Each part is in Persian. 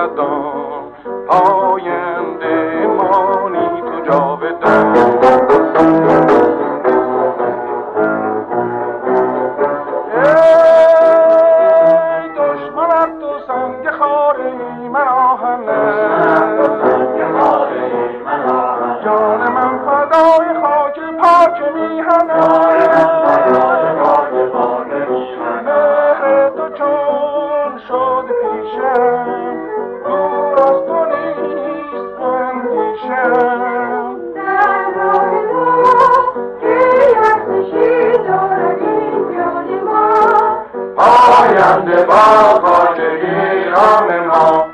خردان، پاینده مانی تو جاودان. ای دشمنت تو سنگ خاره من آهنه، جان من فدای خاک پاک میهنه. مهر تو چون شد پیشم، دور از تو نیست اندیشم. در راه تو که ارزشی دارد این جان ما، پاینده با خاک ایران ما.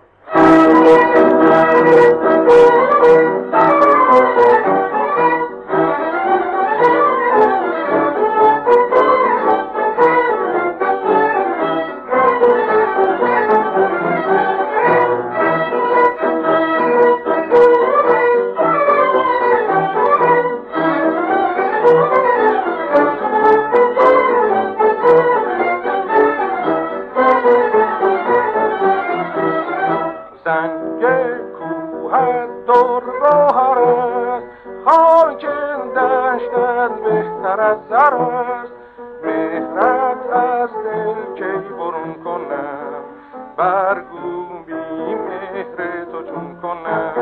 سنگ کوهت در گوهر است، خاک دشتت بهتر از زر است. مهرت از دل کی برون کنم، برگو بی مهر تو چون کنم.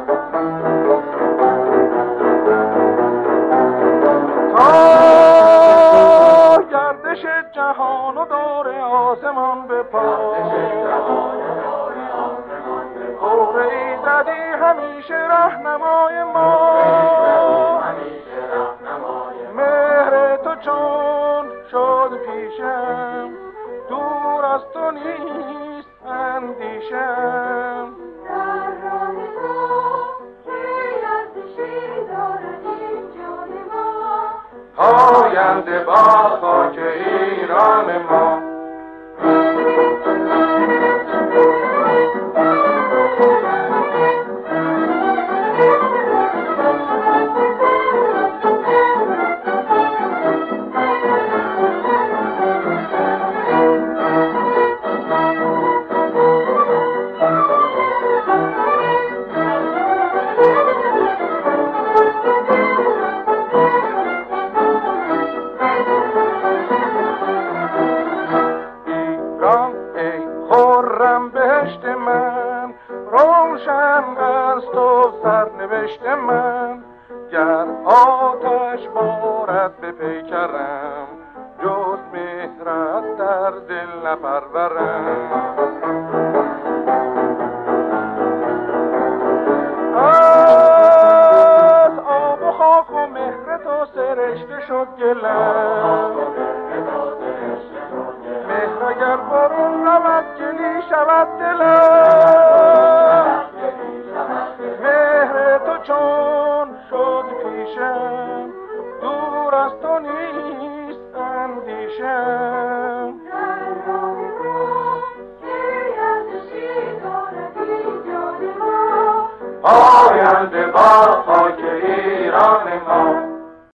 تا گردش جهان و دور آسمان به پا، دوره ای زدی همیشه رهنمای ما. مهر تو چون شد پیشم، دور از تو نیست اندیشم. در راه تو که ارزشی دارد این جان ما، پاینده با خاک ایران ما. بهشت من روشن از تو سرنوشت من، گر آتش بارد به پیکرم، جز مهرت در دل نپرورم. از آب و خاک و مهر تو سرشته شد گلم، مهر اگر برون رود گلی شود دلم. مهر تو چون شد پیشم، دور از تو نیست اندیشم. در راه تو که ارزشی دارد این جان ما، پاینده با خاک ایران